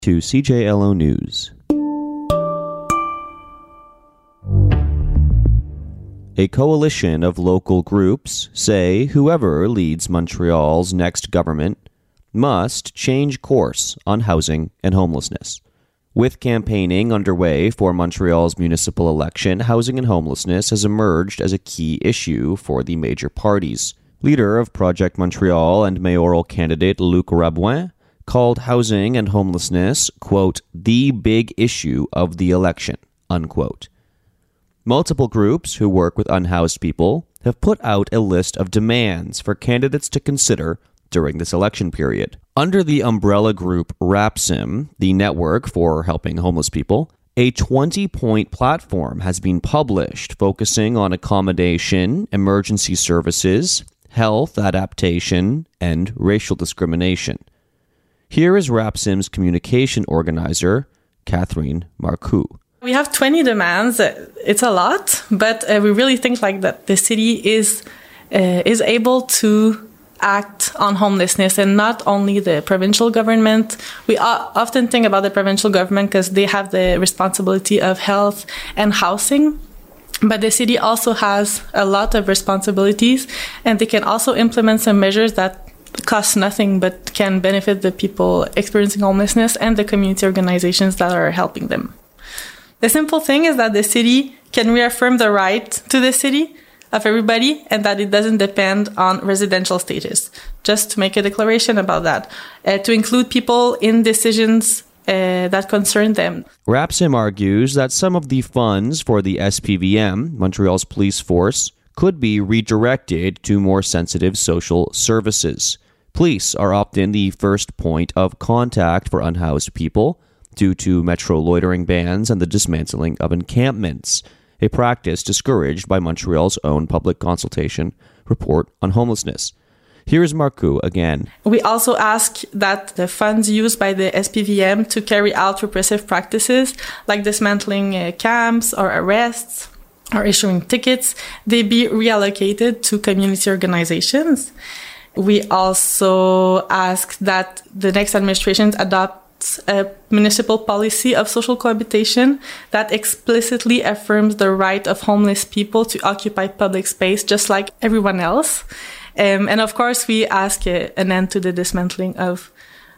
to CJLO News. A coalition of local groups say whoever leads Montreal's next government must change course on housing and homelessness. With campaigning underway for Montreal's municipal election, housing and homelessness has emerged as a key issue for the major parties. Leader of Project Montreal and mayoral candidate Luc Rabouin called housing and homelessness, quote, the big issue of the election, unquote. Multiple groups who work with unhoused people have put out a list of demands for candidates to consider during this election period. Under the umbrella group RAPSIM, the network for helping homeless people, a 20-point platform has been published focusing on accommodation, emergency services, health adaptation, and racial discrimination. Here is RAPSIM's communication organizer, Catherine Marcoux. We have 20 demands. It's a lot, but we really think that the city is able to act on homelessness, and not only the provincial government. We often think about the provincial government because they have the responsibility of health and housing, but the city also has a lot of responsibilities, and they can also implement some measures that cost nothing but can benefit the people experiencing homelessness and the community organizations that are helping them. The simple thing is that the city can reaffirm the right to the city of everybody, and that it doesn't depend on residential status. Just to make a declaration about that, to include people in decisions that concern them. RAPSIM argues that some of the funds for the SPVM, Montreal's police force, could be redirected to more sensitive social services. Police are often the first point of contact for unhoused people due to metro loitering bans and the dismantling of encampments, a practice discouraged by Montreal's own public consultation report on homelessness. Here is Marcoux again. We also ask that the funds used by the SPVM to carry out repressive practices like dismantling camps or arrests or issuing tickets, they be reallocated to community organizations. We also ask that the next administration adopts a municipal policy of social cohabitation that explicitly affirms the right of homeless people to occupy public space just like everyone else. And of course, we ask an end to the dismantling of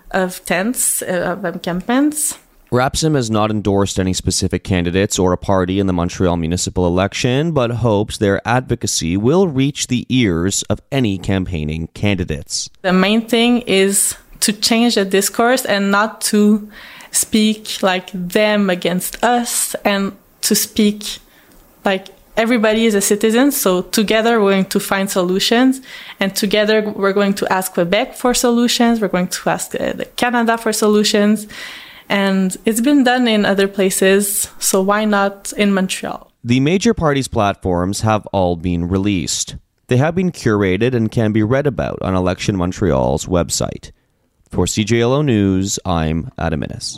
tents, of encampments. RAPSIM has not endorsed any specific candidates or a party in the Montreal municipal election, but hopes their advocacy will reach the ears of any campaigning candidates. The main thing is to change the discourse and not to speak like them against us, and to speak like everybody is a citizen. So together we're going to find solutions, and together we're going to ask Quebec for solutions. We're going to ask Canada for solutions. And it's been done in other places, so why not in Montreal? The major parties' platforms have all been released. They have been curated and can be read about on Election Montreal's website. For CJLO News, I'm Adam Innes.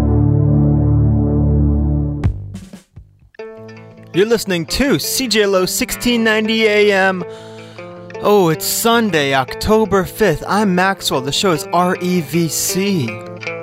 You're listening to CJLO 1690 AM. Oh, it's Sunday, October 5th. I'm Maxwell. The show is REVC.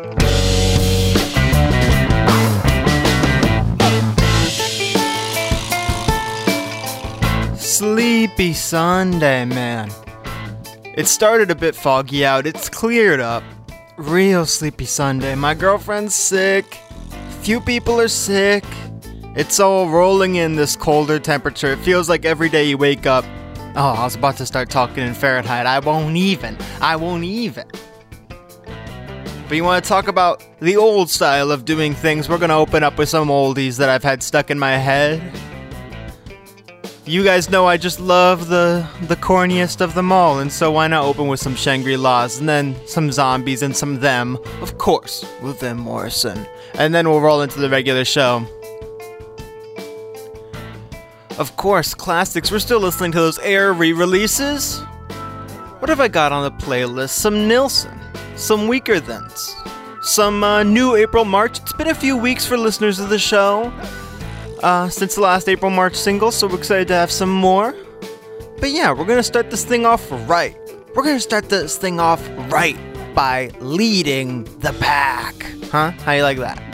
Sleepy Sunday, man. It started a bit foggy out. It's cleared up. Real sleepy Sunday. My girlfriend's sick. Few people are sick. It's all rolling in this colder temperature. It feels like every day you wake up. Oh, I was about to start talking in Fahrenheit. I won't even. But you want to talk about the old style of doing things? We're going to open up with some oldies that I've had stuck in my head. You guys know I just love the corniest of them all, and so why not open with some Shangri-Las, and then some Zombies, and some Them, of course, with Van Morrison. And then we'll roll into the regular show. Of course, classics. We're still listening to those Air re-releases. What have I got on the playlist? Some Nilsson, some Weaker Thans, some new April March. It's been a few weeks for listeners of the show since the last April March single, so we're excited to have some more. But yeah, we're gonna start this thing off right. We're gonna start this thing off right by leading the pack. Huh? How you like that?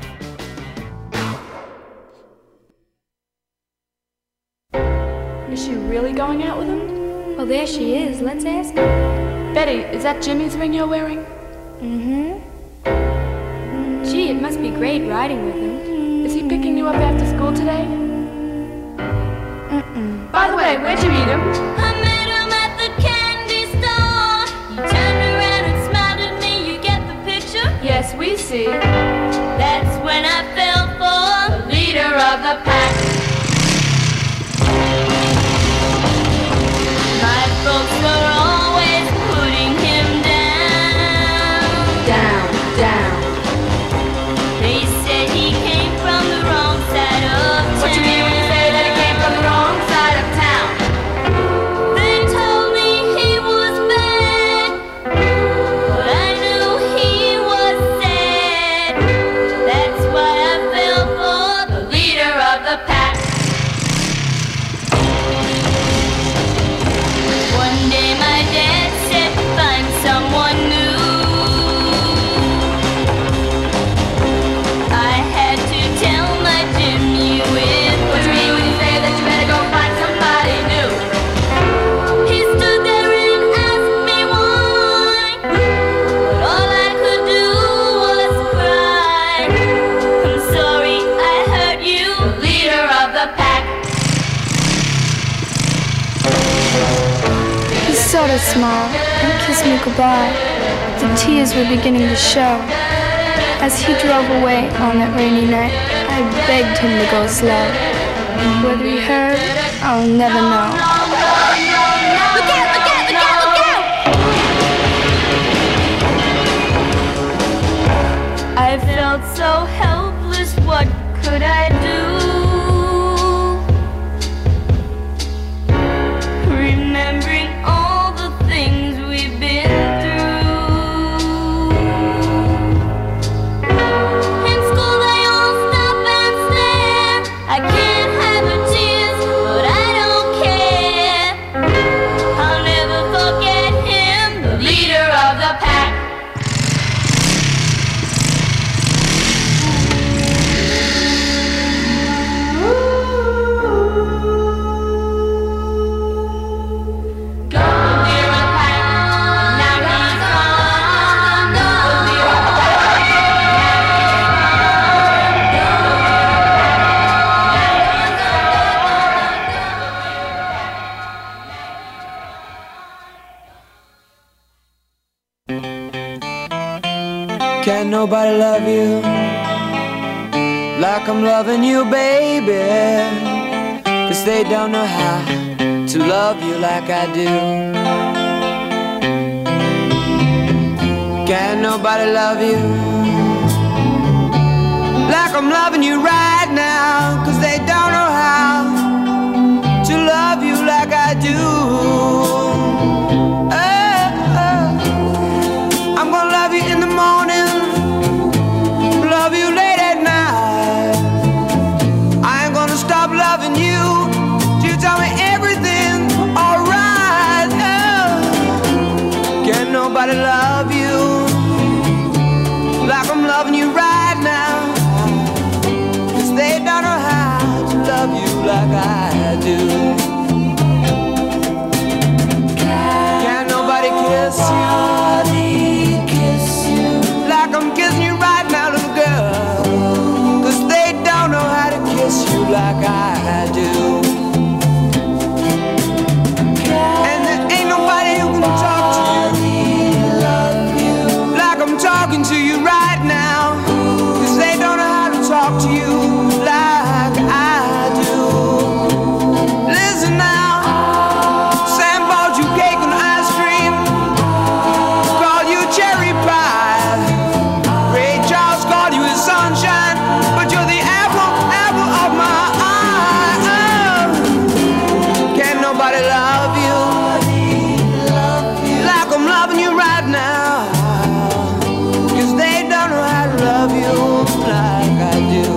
Is she really going out with him? Well, there she is. Let's ask her. Betty, is that Jimmy's ring you're wearing? Mm-hmm. Gee, it must be great riding with him. Is he picking you up after school today? Mm-mm. By the way, where'd you meet him? I met him at the candy store. He turned around and smiled at me. You get the picture? Yes, we see. That's when I fell for The leader of the pack. my folks were always putting him down. Down, down. They said he came from the wrong side of town. What you mean when you say that he came from the wrong side of town? They told me he was bad, but I knew he was sad. That's why I fell for The leader of the pack. One day my dad said, find someone new. I had to tell my Jimmy with What you mean when you say that you better go find somebody new? He stood there and asked me why, but all I could do was cry. I'm sorry I hurt you, The leader of the pack. He sort of smiled and kissed me goodbye. The tears were beginning to show. As he drove away on that rainy night, I begged him to go slow. Whether he heard, I'll never know. Look out, look out, look out, look out! I felt so helpless, what could I do? Remembering all the things we've been through. In school they all stop and stare. I can't have her tears, but I don't care. I'll never forget him, The leader of the pack. Can't nobody love you like I'm loving you, baby. 'Cause they don't know how to love you like I do. Can't nobody love you like I'm loving you right now. 'Cause they don't know how to love you like I do. I'm gonna love you in the morning, love you late at night. I ain't gonna stop loving you till you tell me everything's alright. Can't nobody love you like I'm loving you right now. 'Cause they don't know how to love you like I do. Can't nobody kiss you like I'm kissing you right now, little girl. 'Cause they don't know how to kiss you like I do. And there ain't nobody who can talk to you like I'm talking to you right now. 'Cause they don't know how to talk to you like I do. Listen now, Sam bought you cake and ice cream, called you cherry pie. Ray Charles called you his sunshine, but you're the apple of my eye. Oh. Can't nobody love you like I'm loving you right now. 'Cause they don't know how to love you like I do.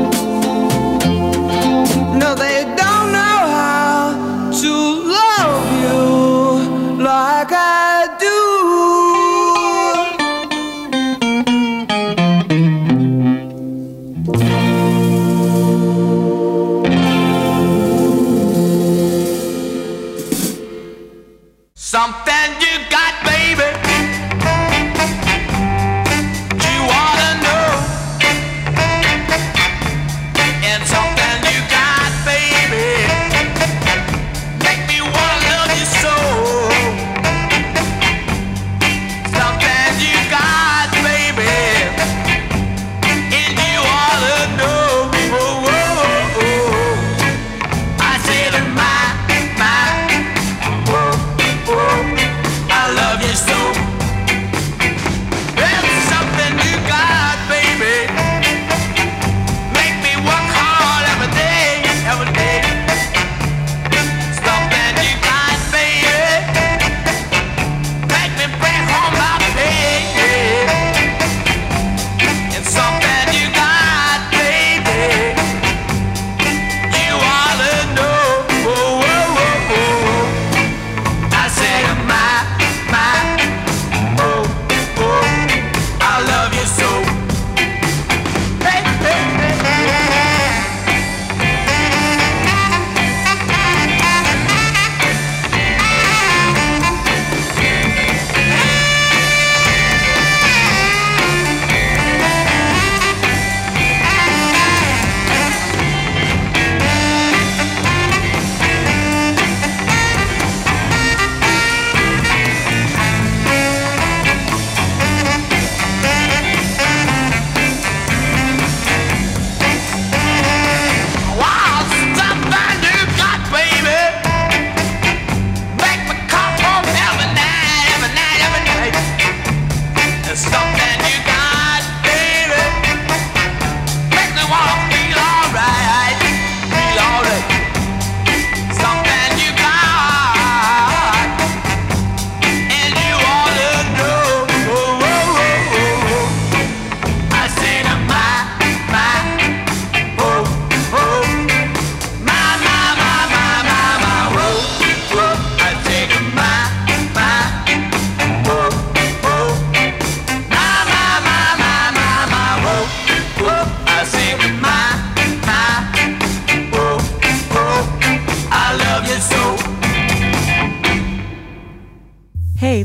No, they don't know how to love you like I do.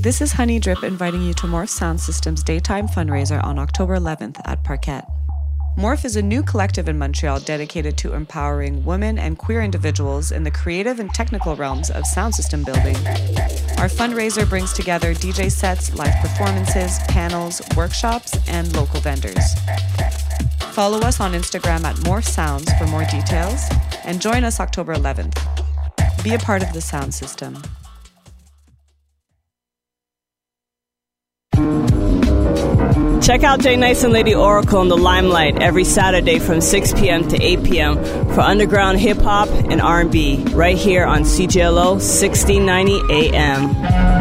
this is Honey Drip inviting you to Morph Sound System's daytime fundraiser on October 11th at Parquet. Morph is a new collective in Montreal dedicated to empowering women and queer individuals in the creative and technical realms of sound system building. Our fundraiser brings together DJ sets, live performances, panels, workshops, and local vendors. Follow us on Instagram at Morph Sounds for more details, and join us October 11th. Be a part of the sound system. Check out Jay Nice and Lady Oracle in the Limelight every Saturday from 6 p.m. to 8 p.m. for underground hip-hop and R&B right here on CJLO 1690 AM.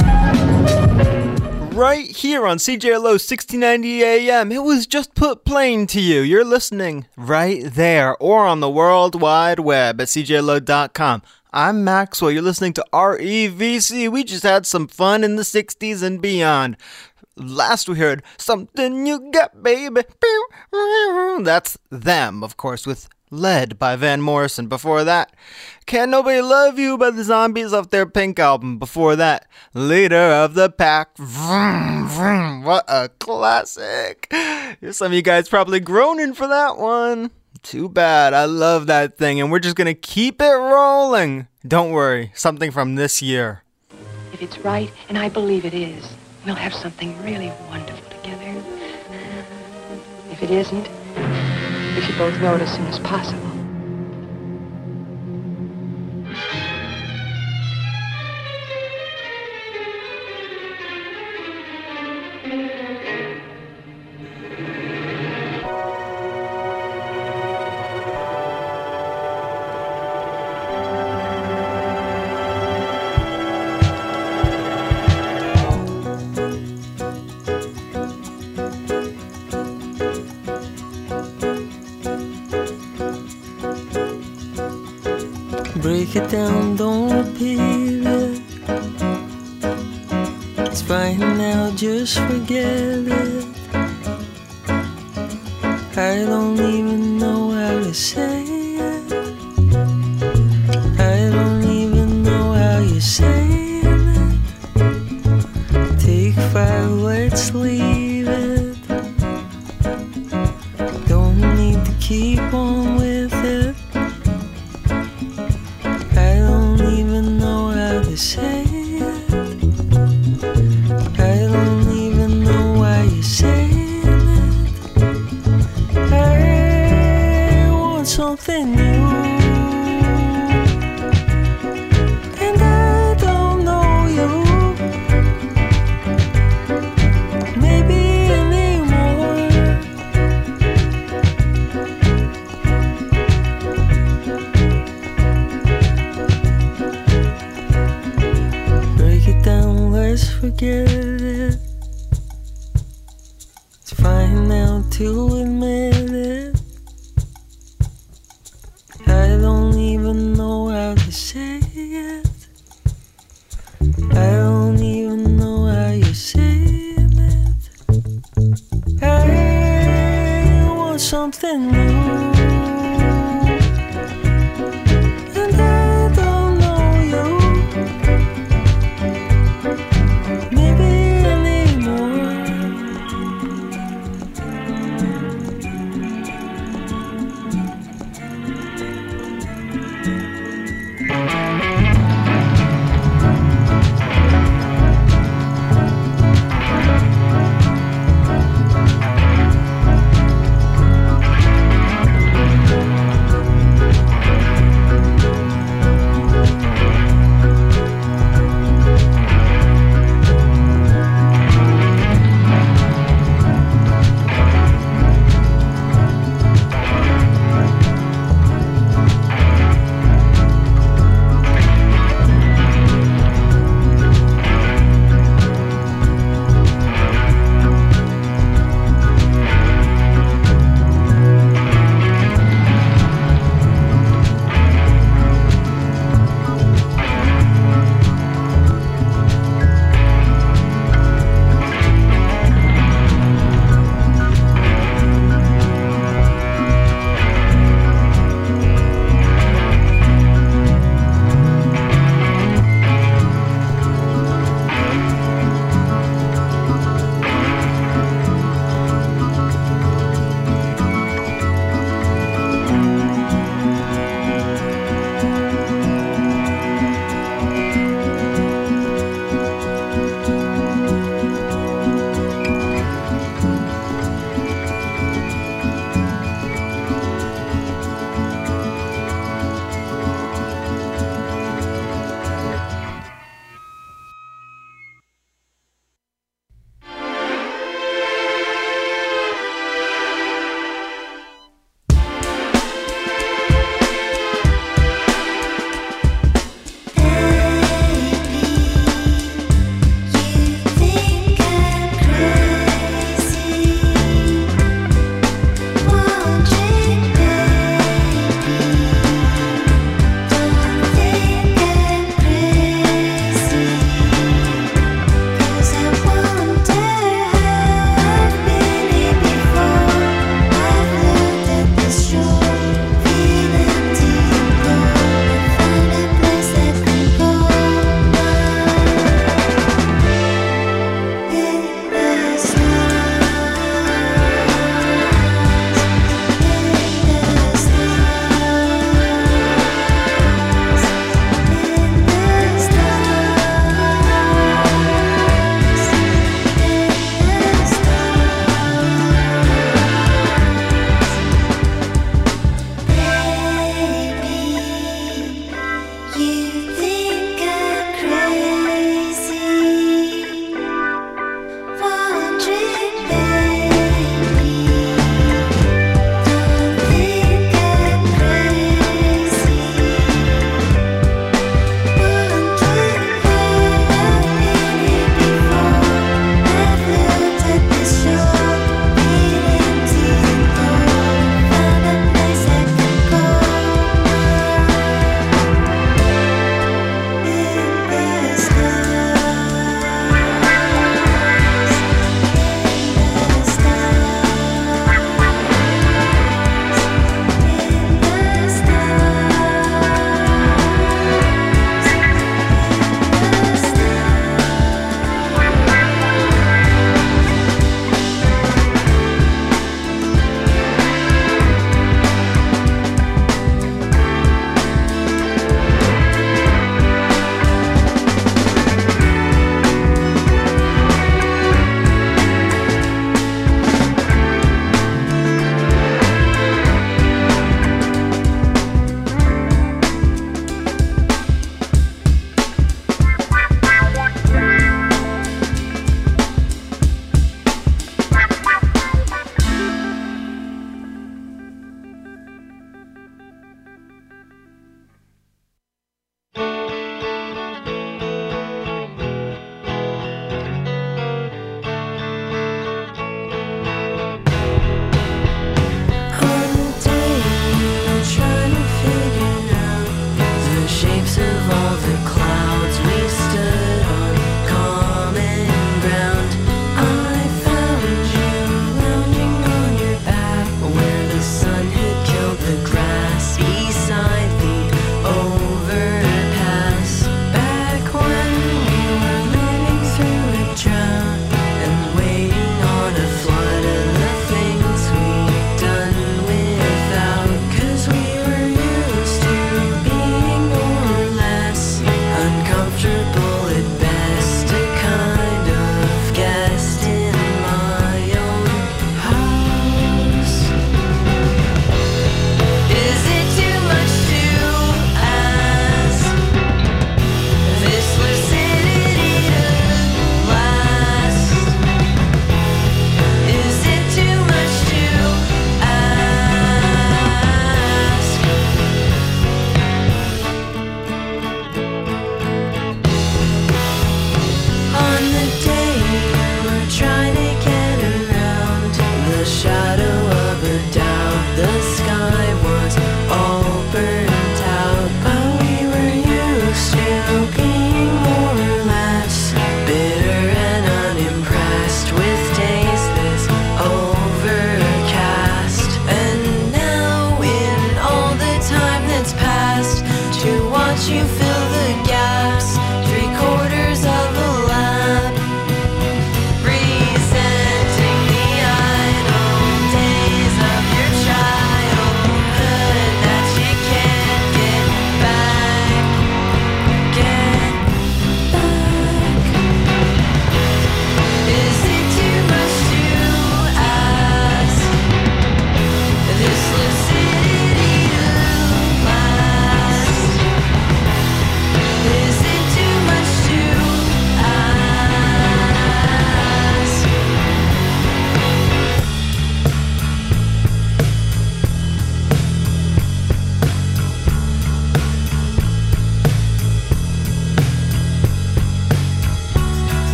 Right here on CJLO 1690 AM. It was just put plain to you. You're listening right there or on the World Wide Web at CJLO.com. I'm Maxwell. You're listening to REVC. We just had some fun in the 60s and beyond. Last we heard Something You Got, Baby. That's Them, of course, with Led by Van Morrison. Before that, Can't Nobody Love You by the Zombies off their Pink album. Before that, Leader of the Pack. Vroom, vroom. What a classic. Some of you guys probably groaning for that one. Too bad. I love that thing, and we're just gonna keep it rolling. Don't worry, something from this year. If it's right, and I believe it is, we'll have something really wonderful together. If it isn't, we should both know it as soon as possible. Break it down, don't repeat it. It's fine now, just forget it. I don't even know how to say it. I don't even know how you're saying it. Take 5, let's leave it. Don't need to keep on with it. Say it. I don't even know why you're saying it. I want something new, and I don't know you. Maybe anymore. Let's forget it. It's fine now to admit it. I don't even know how to say it. I don't even know how you're saying it. I want something new.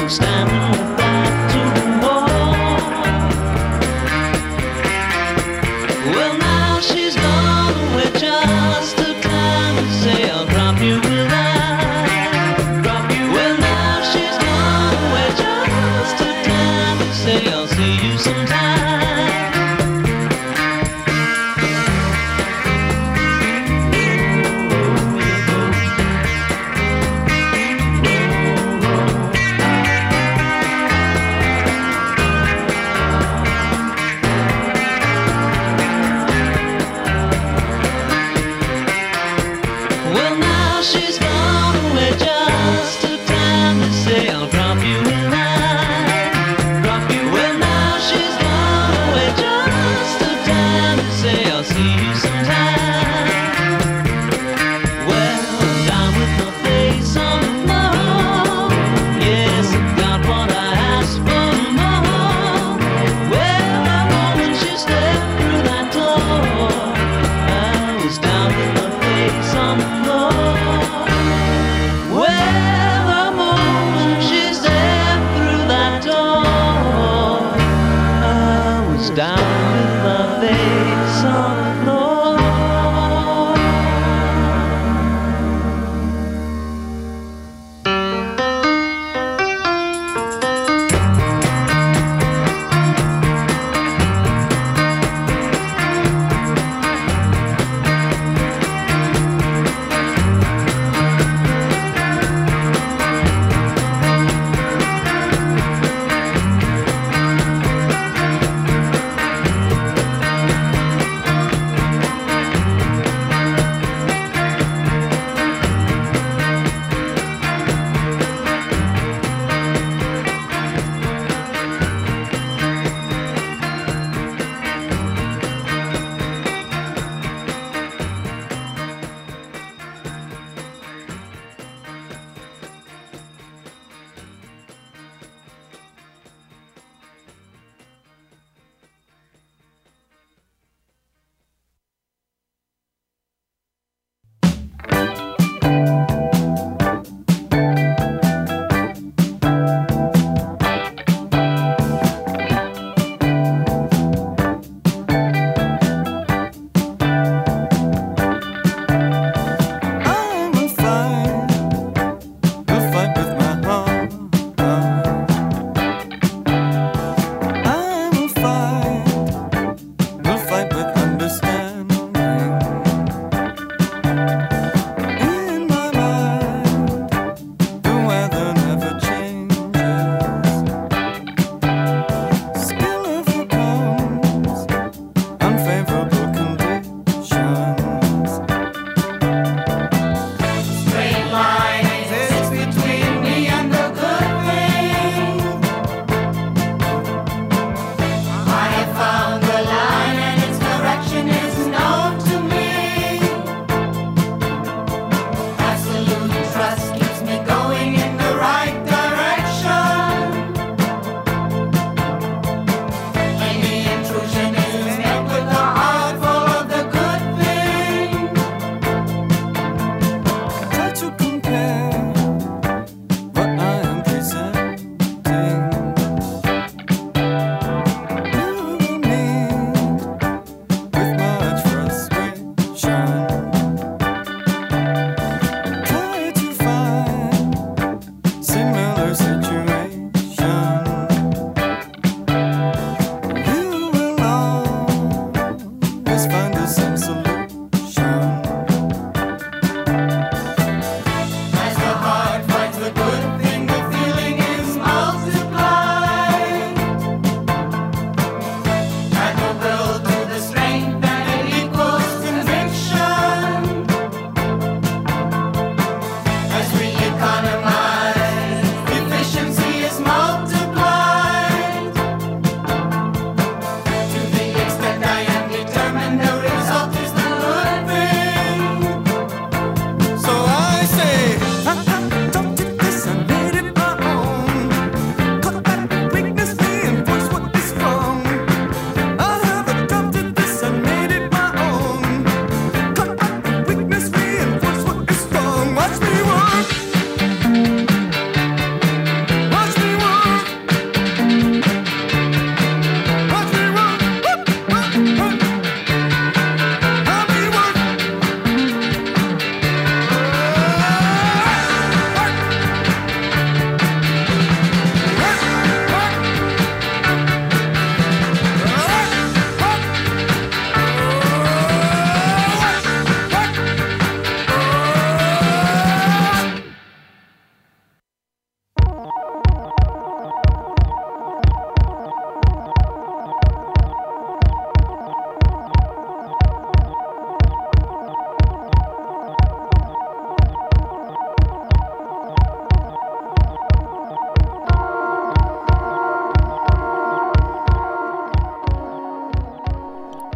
standing right to the wall. Well, now she's gone away just the time to say I'll drop you without. Well, now she's gone away just the time to say I'll see you sometime.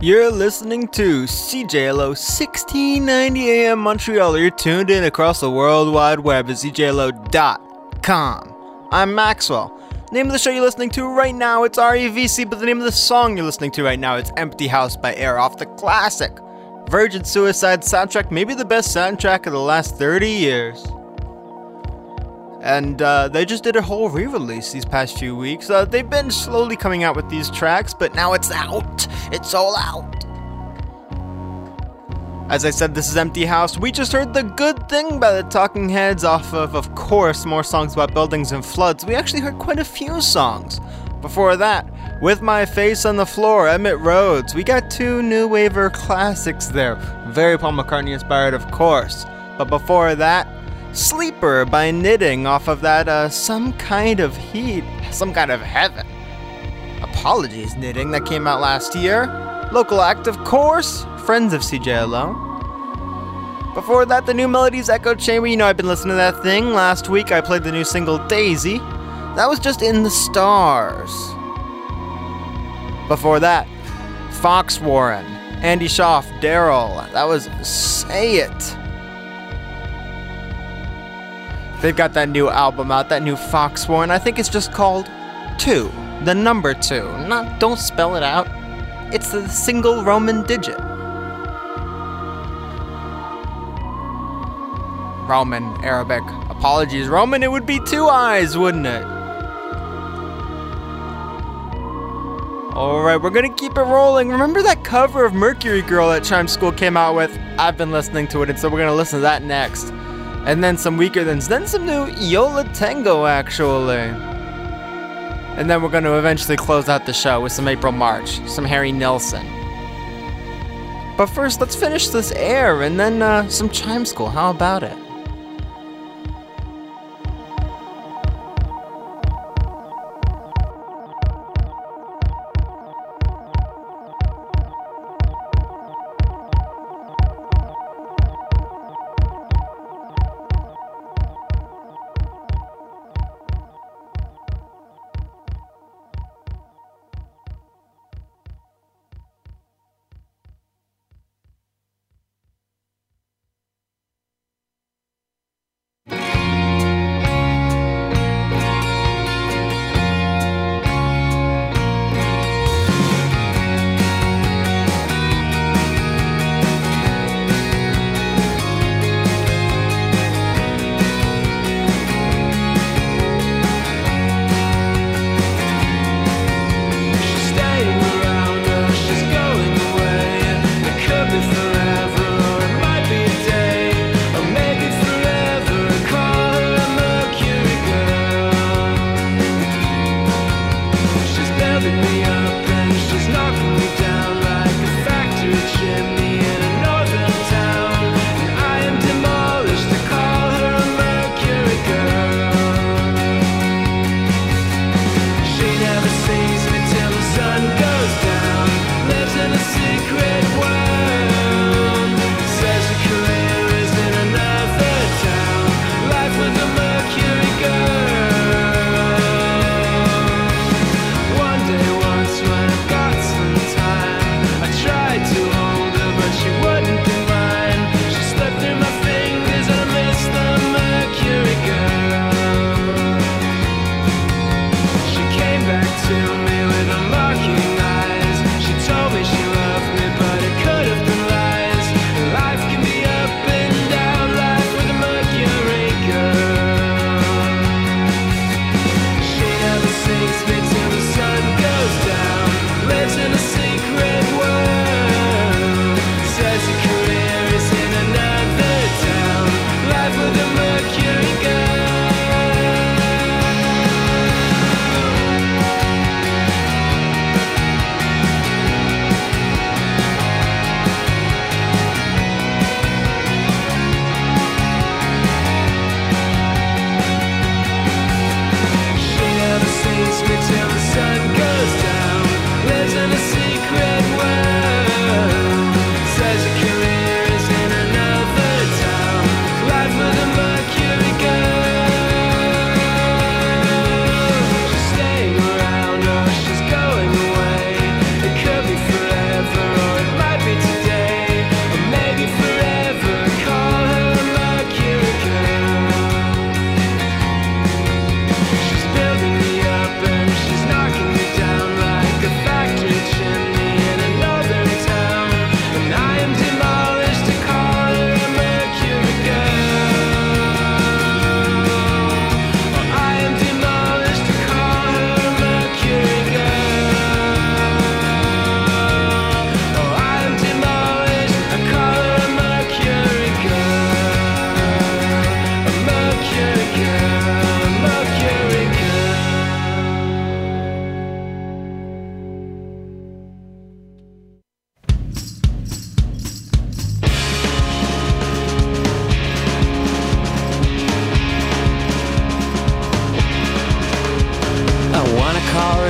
You're listening to CJLO 1690 AM Montreal. You're tuned in across the World Wide Web at CJLO.com. I'm Maxwell. Name of the show you're listening to right now, it's REVC, but the name of the song you're listening to right now, it's Empty House by Air off the classic Virgin Suicide soundtrack, maybe the best soundtrack of the last 30 years. And they just did a whole re-release these past few weeks. They've been slowly coming out with these tracks, but now it's out. It's all out. As I said, this is Empty House. We just heard The Good Thing by the Talking Heads off of course, more songs about buildings and floods. We actually heard quite a few songs. Before that, With My Face on the Floor, Emmett Rhodes. We got two new waiver classics there. Very Paul McCartney inspired, of course. But before that, Sleeper by Knitting off of that Some Kind of Heat, Some Kind of Heaven. Apologies, Knitting, that came out last year. Local act, of course, friends of CJLO. Before that, the New Melodies Echo Chamber. You know I've been listening to that thing. Last week I played the new single Daisy. That was just In the Stars. Before that, Fox Warren, Andy Schaaf, Daryl. That was Say It. They've got that new album out, that new Fox Warren. I think it's just called 2, the number 2. Don't spell it out. It's the single Roman digit. Roman, Arabic. Apologies, Roman, it would be 2 eyes, wouldn't it? Alright, we're gonna keep it rolling. Remember that cover of Mercury Girl that Chime School came out with? I've been listening to it, and so we're gonna listen to that next. And then some weaker thans, then some new Yola Tango, actually. And then we're going to eventually close out the show with some April March, some Harry Nilsson. But first, let's finish this Air, and then some Chime School. How about it?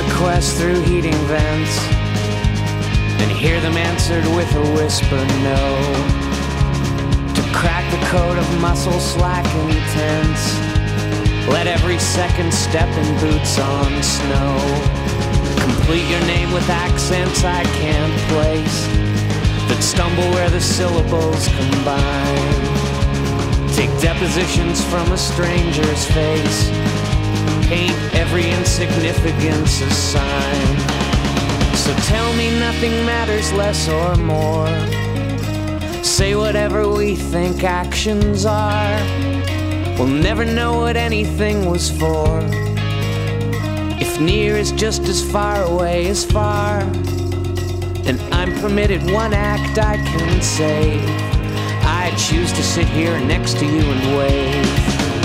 requests through heating vents and hear them answered with a whisper no. To crack the code of muscle slack and tense, let every second step in boots on snow. Complete your name with accents I can't place, that stumble where the syllables combine. Take depositions from a stranger's face, paint every insignificance a sign. So tell me nothing matters less or more. Say whatever we think actions are. We'll never know what anything was for. If near is just as far away as far, then I'm permitted one act I can save. I choose to sit here next to you and wave.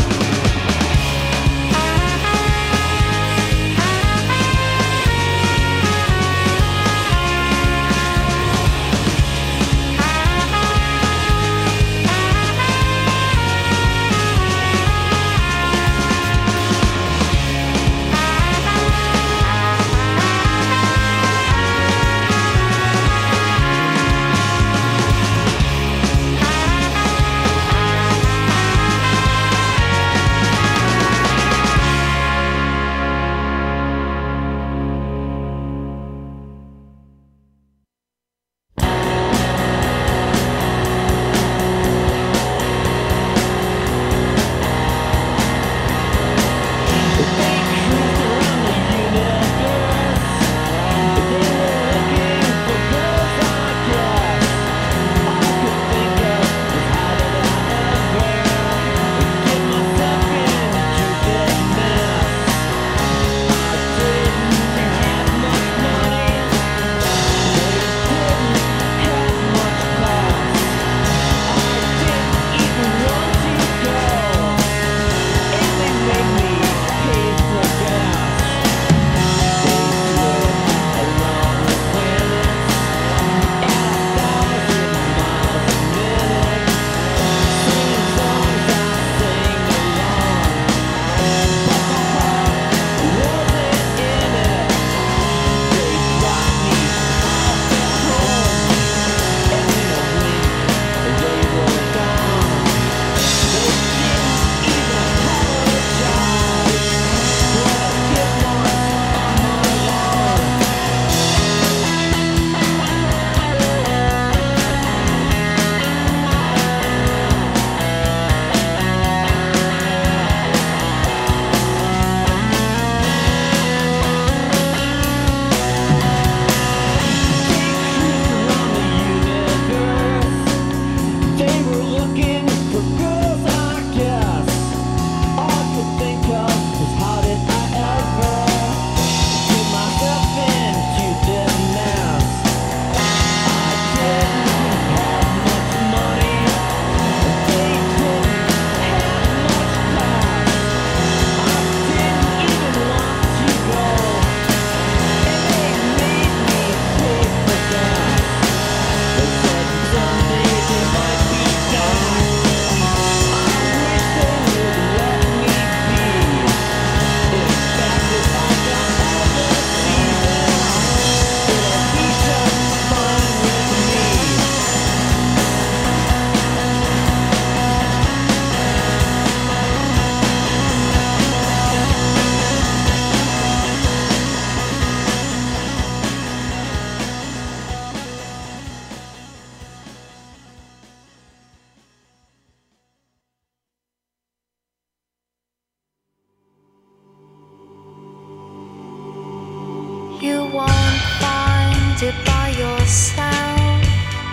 You won't find it by yourself.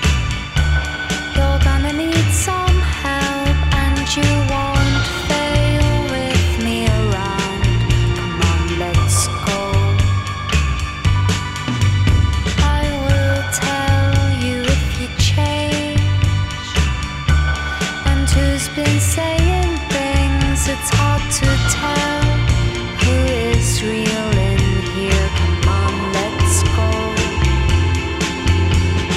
You're gonna need some help, and you won't fail with me around. Come on, let's go. I will tell you if you change, and who's been saying things it's hard to tell who is real in here. Come on, let's go.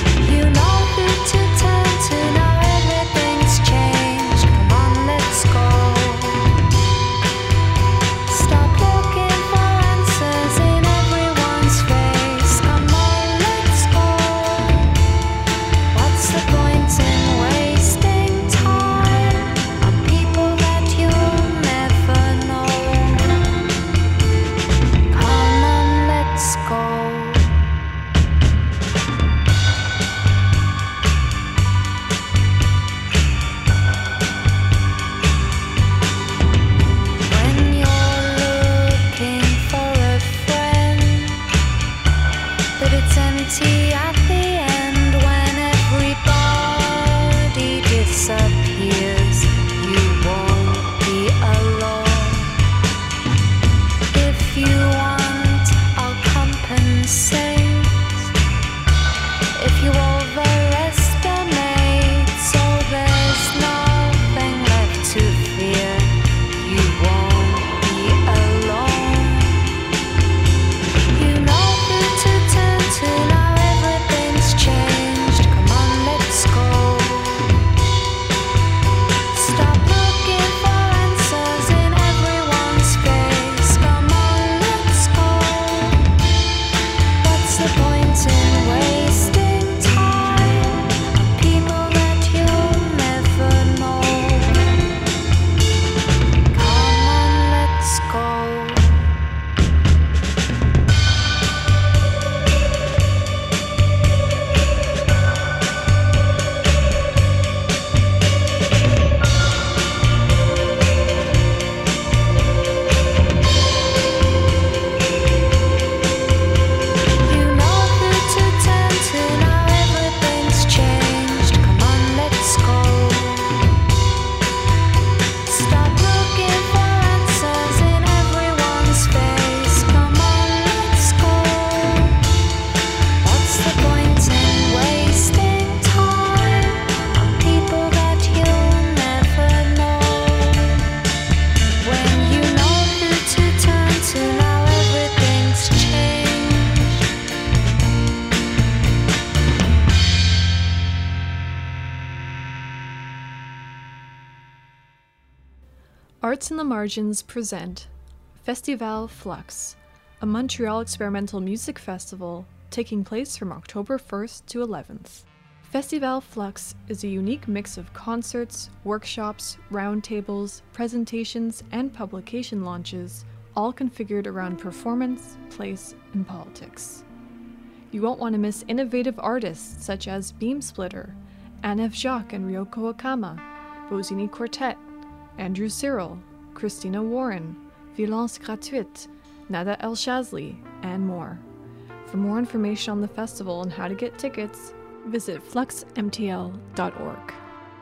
Notes in the Margins present Festival Flux, a Montreal experimental music festival taking place from October 1st to 11th. Festival Flux is a unique mix of concerts, workshops, roundtables, presentations, and publication launches, all configured around performance, place, and politics. You won't want to miss innovative artists such as Beam Splitter, Anne F. Jacques and Ryoko Akama, Bozini Quartet, Andrew Cyril, Christina Warren, Violence Gratuite, Nada El Shazli, and more. For more information on the festival and how to get tickets, visit fluxmtl.org.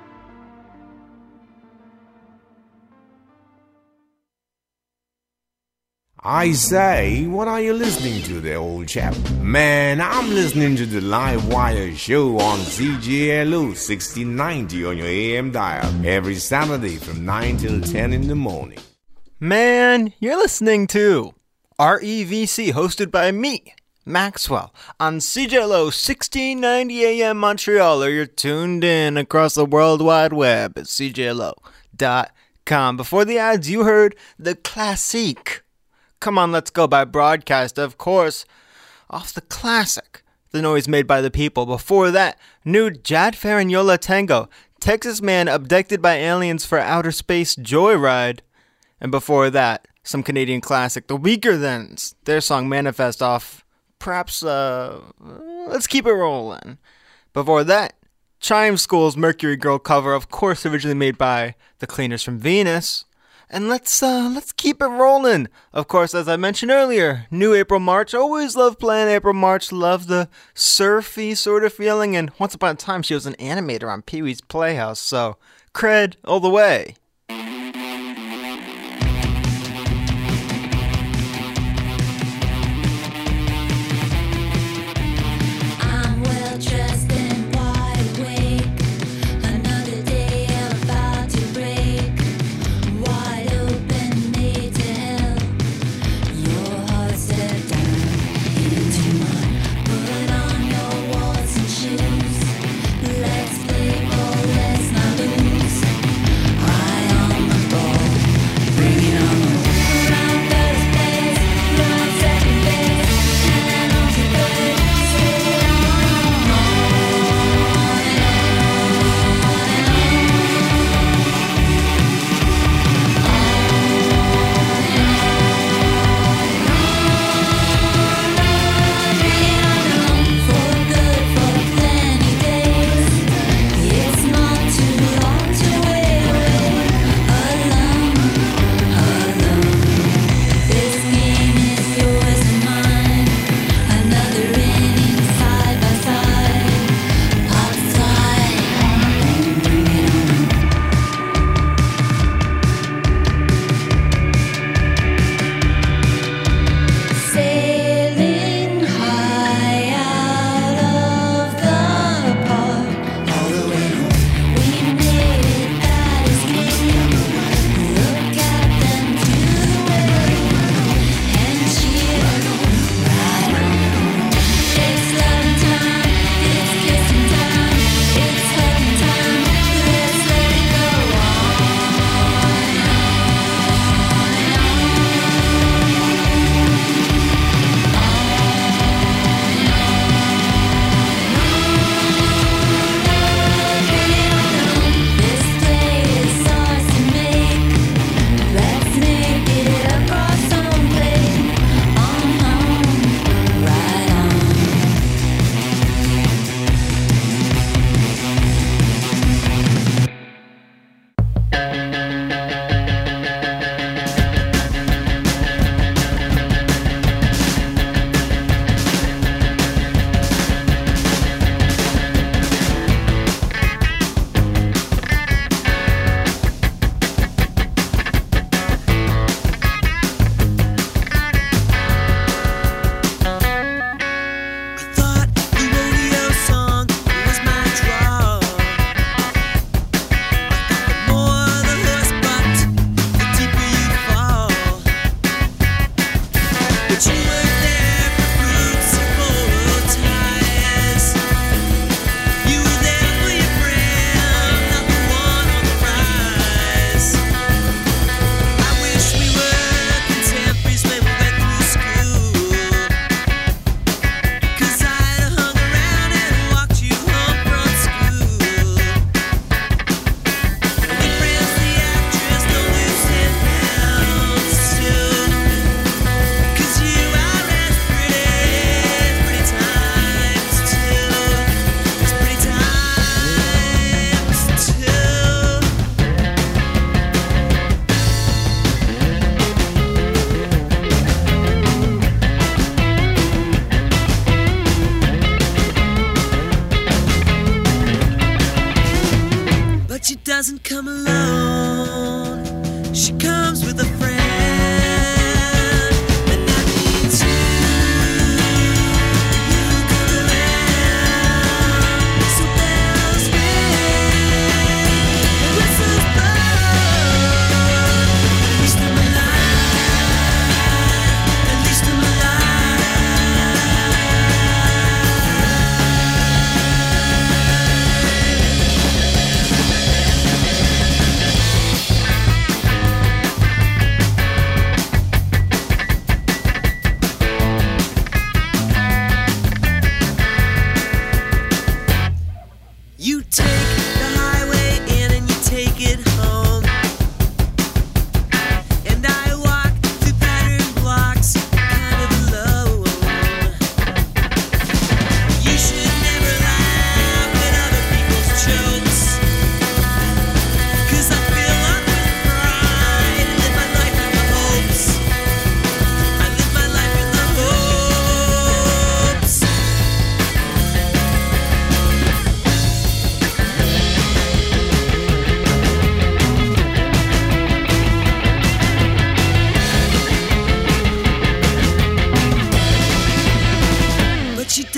I say, what are you listening to there, old chap? Man, I'm listening to the Live Wire show on CJLO 1690 on your AM dial every Saturday from 9 till 10 in the morning. Man, you're listening to REVC, hosted by me, Maxwell, on CJLO 1690 AM Montreal, or you're tuned in across the World Wide Web at cjlo.com. Before the ads, you heard the classique Come On Let's Go by Broadcast, of course, off the classic The Noise Made by the People. Before that, new Jad Faragnola Tango, Texas Man Abducted by Aliens for Outer Space Joyride. And before that, some Canadian classic, The Weaker Thans, their song Manifest off perhaps, Let's Keep It Rollin'. Before that, Chime School's Mercury Girl cover, of course originally made by The Cleaners from Venus. And let's keep it rolling. Of course, as I mentioned earlier, new April March. Always love playing April March. Love the surfy sort of feeling. And once upon a time, she was an animator on Pee-wee's Playhouse. So, cred all the way. Let's play ball, let's not lose.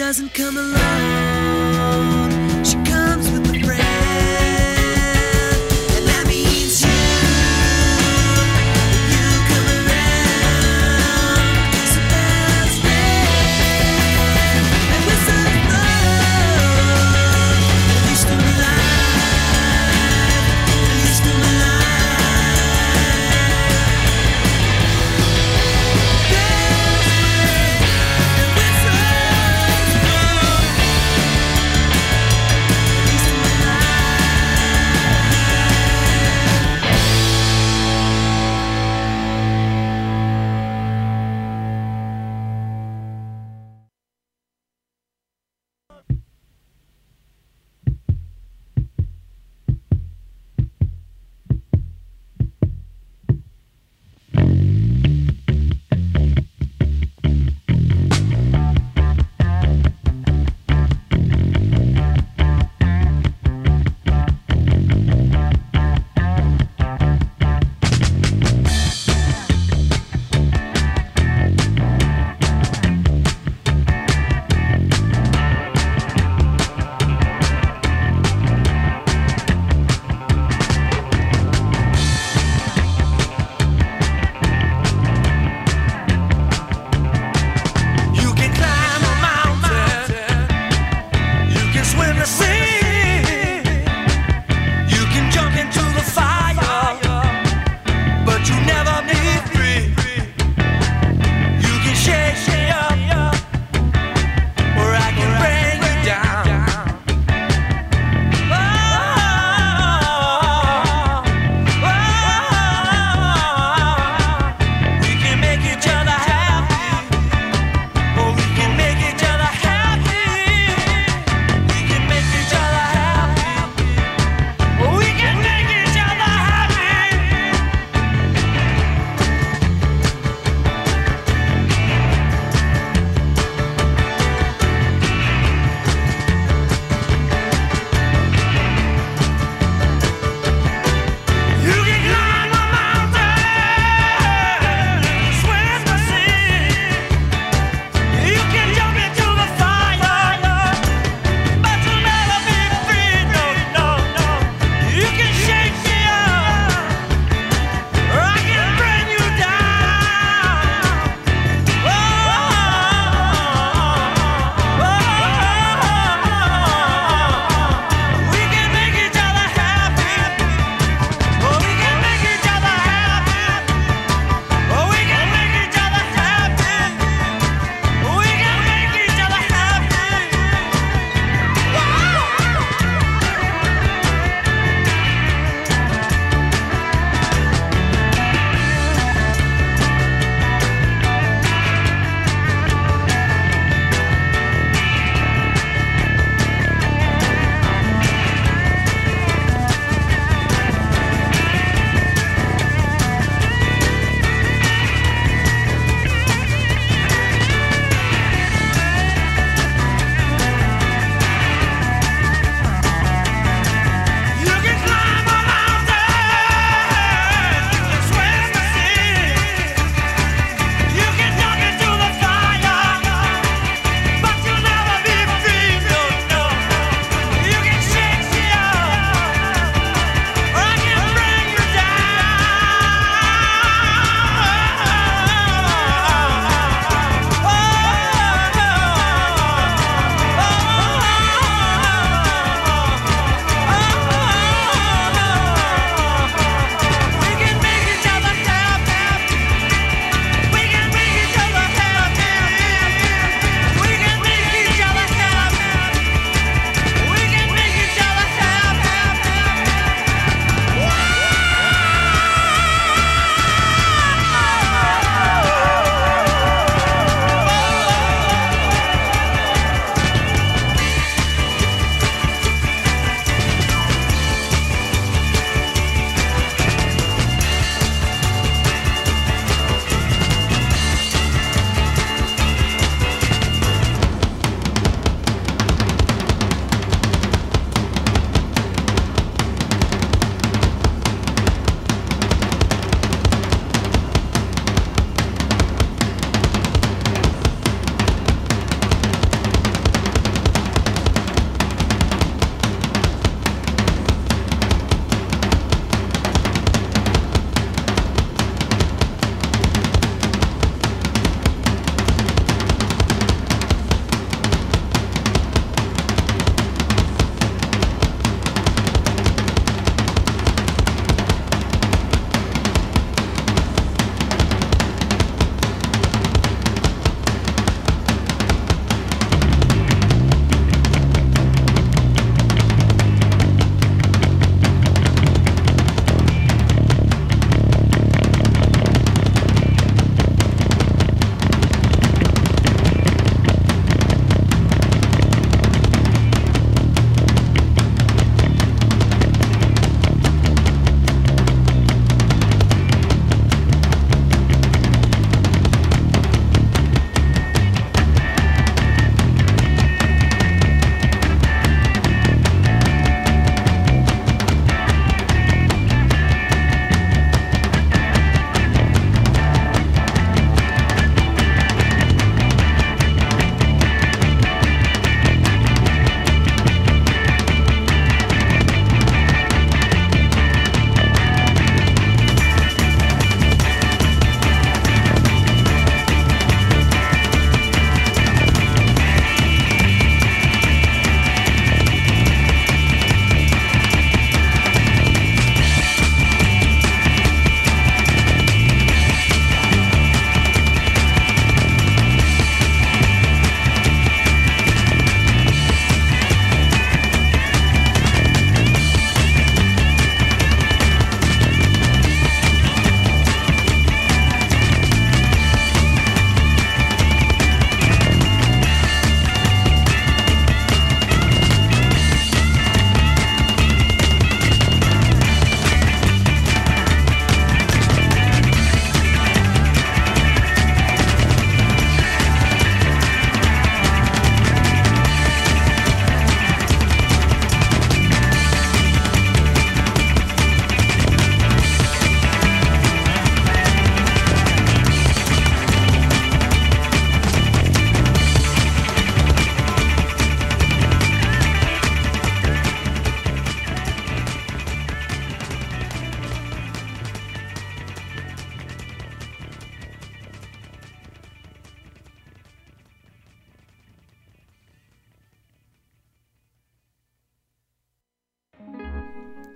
doesn't come alone. She comes with a friend, and that means you come around. So bells ring, and whistles blow. At least I'm alive. At least I'm alive. Bells ring, and whistles blow.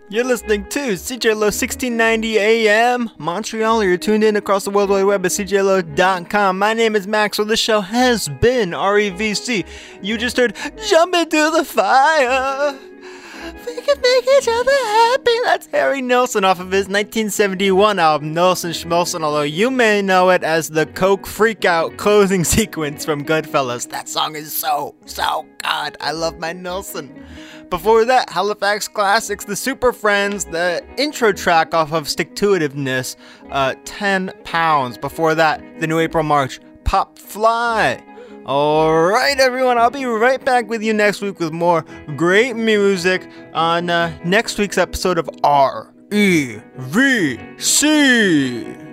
You're listening to CJLO 1690 AM Montreal. You're tuned in across the World Wide Web at CJLO.com. My name is Maxwell. This show has been REVC. You just heard Jump Into the Fire. We can make each other happy. That's Harry Nilsson off of his 1971 album, Nilsson Schmilsson, although you may know it as the Coke Freakout closing sequence from Goodfellas. That song is so good. I love my Nilsson. Before that, Halifax Classics, the Super Friends, the intro track off of Stick-to-Itiveness, 10 Pounds. Before that, the New April March, Pop Fly. Alright everyone, I'll be right back with you next week with more great music on next week's episode of REVC.